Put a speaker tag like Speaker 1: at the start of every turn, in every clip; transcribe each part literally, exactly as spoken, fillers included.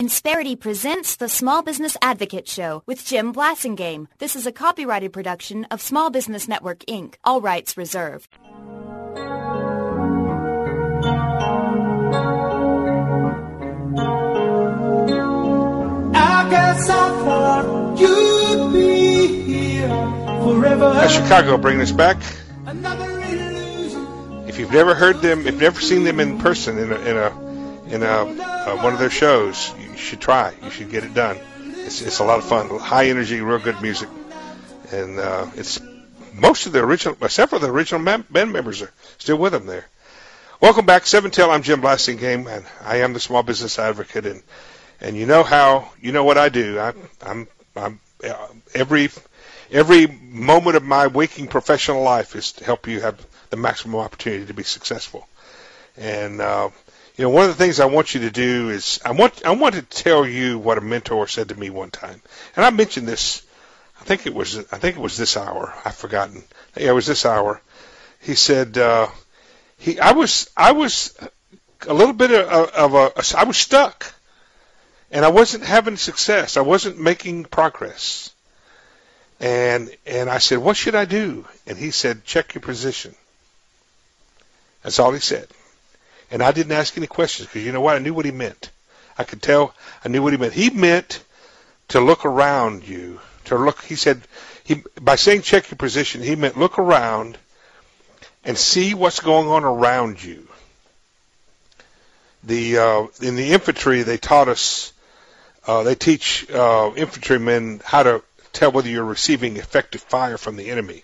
Speaker 1: Insperity presents the Small Business Advocate Show with Jim Blasingame. This is a copyrighted production of Small Business Network, Incorporated. All rights reserved.
Speaker 2: I guess I thought you'd be here forever.
Speaker 3: Now, Chicago, bring this back.
Speaker 2: Another illusion.
Speaker 3: If you've never heard them, if you've never seen them in person in a in a in a uh, one of their shows, you should try. You should get it done. It's it's a lot of fun. High energy, real good music, and uh, it's most of the original, several of the original band members are still with them there. Welcome back, Seven Tail. I'm Jim Blasingame, and I am the Small Business Advocate, and and you know how you know what I do. I, I'm I'm uh, every every moment of my waking professional life is to help you have the maximum opportunity to be successful. And uh, you know, one of the things I want you to do is I want I want to tell you what a mentor said to me one time, and I mentioned this. I think it was I think it was this hour. I've forgotten. Yeah, it was this hour. He said uh, he I was I was a little bit of, of a I was stuck, and I wasn't having success. I wasn't making progress. And and I said, what should I do? And he said, check your position. That's all he said. And I didn't ask any questions because you know what? I knew what he meant. I could tell I knew what he meant. He meant to look around you. To look, he said, he by saying check your position, he meant look around and see what's going on around you. The uh, in the infantry, they taught us, uh, they teach uh, infantrymen how to tell whether you're receiving effective fire from the enemy.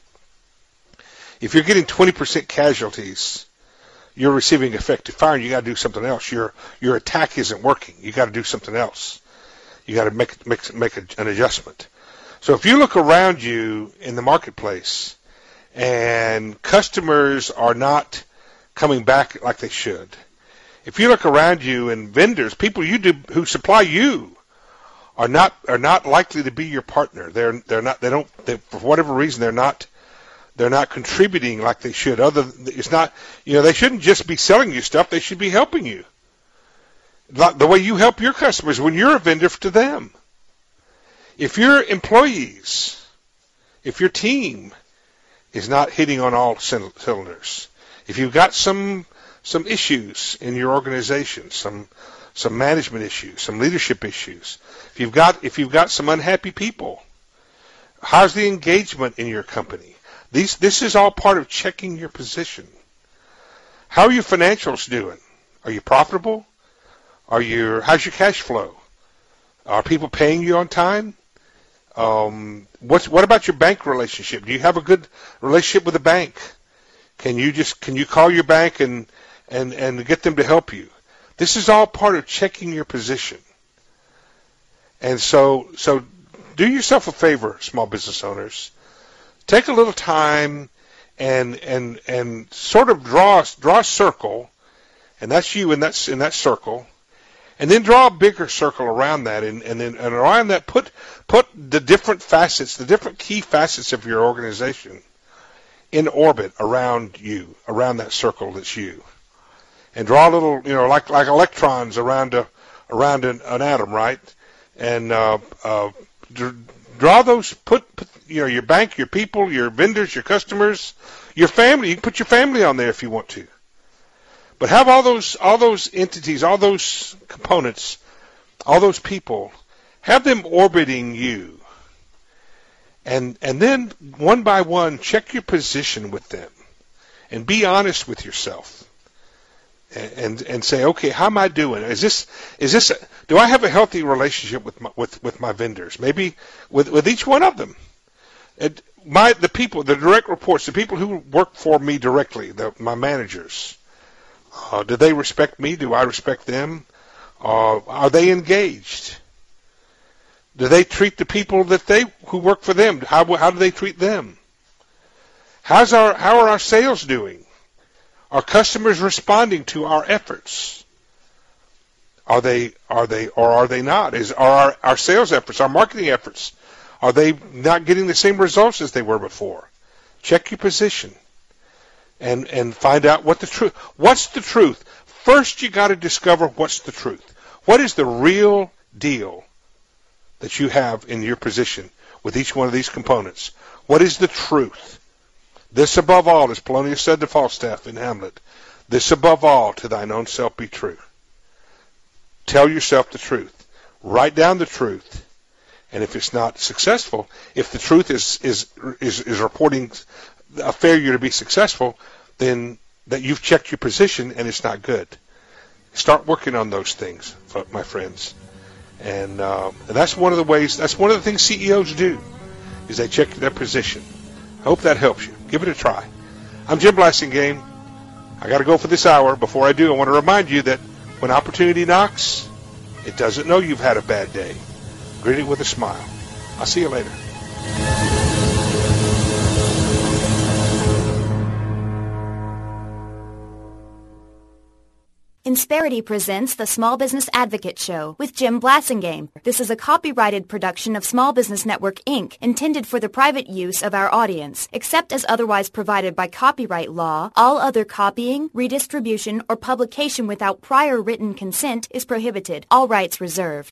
Speaker 3: If you're getting twenty percent casualties, you're receiving effective fire, and you got to do something else. Your your attack isn't working. You got to do something else. You got to make make make a, an adjustment. So if you look around you in the marketplace, and customers are not coming back like they should, if you look around you and vendors, people you do who supply you, are not are not likely to be your partner. They're they're not they don't they, for whatever reason they're not. They're not contributing like they should. Other, it's not, you know, they shouldn't just be selling you stuff. They should be helping you. Like the way you help your customers when you're a vendor to them. If your employees, if your team is not hitting on all cylinders, if you've got some some issues in your organization, some some management issues, some leadership issues, if you've got if you've got some unhappy people, how's the engagement in your company? These, this is all part of checking your position. How are your financials doing? Are you profitable? Are you, how's your cash flow? Are people paying you on time? Um, what's, what about your bank relationship? Do you have a good relationship with the bank? Can you just, can you call your bank and, and, and get them to help you? This is all part of checking your position. And so, so do yourself a favor, small business owners. Take a little time and and and sort of draw draw a circle, and that's you in that in that circle, and then draw a bigger circle around that, and, and then and around that put put the different facets, the different key facets of your organization in orbit around you, around that circle that's you, and draw a little, you know, like like electrons around a around an, an atom, right? And uh, uh, draw those, put, put, you know, your bank, your people, your vendors, your customers, your family. You can put your family on there if you want to. But have all those, all those entities, all those components, all those people, have them orbiting you. And, and then one by one, check your position with them and be honest with yourself. And, and say, okay, how am I doing? Is this is this? Do I have a healthy relationship with my, with with my vendors? Maybe with with each one of them. It, my the people, the direct reports, the people who work for me directly, the, my managers. Uh, do they respect me? Do I respect them? Uh, are they engaged? Do they treat the people that they who work for them? How how do they treat them? How's our how are our sales doing? Are customers responding to our efforts? Are they, are they, or are they not? Is, are our, our sales efforts, our marketing efforts, are they not getting the same results as they were before? Check your position and, and find out what the truth, what's the truth? First, you got to discover what's the truth. What is the real deal that you have in your position with each one of these components. What is the truth? This above all, as Polonius said to Falstaff in Hamlet, this above all to thine own self be true. Tell yourself the truth. Write down the truth. And if it's not successful, if the truth is, is, is, is reporting a failure to be successful, then that you've checked your position and it's not good. Start working on those things, my friends. And, uh, and that's one of the ways, that's one of the things C E Os do, is they check their position. I hope that helps you. Give it a try. I'm Jim Blasingame. I got to go for this hour. Before I do, I want to remind you that when opportunity knocks, it doesn't know you've had a bad day. Greet it with a smile. I'll see you later.
Speaker 1: Insperity presents the Small Business Advocate Show with Jim Blasingame. This is a copyrighted production of Small Business Network, Incorporated, intended for the private use of our audience. Except as otherwise provided by copyright law, all other copying, redistribution, or publication without prior written consent is prohibited. All rights reserved.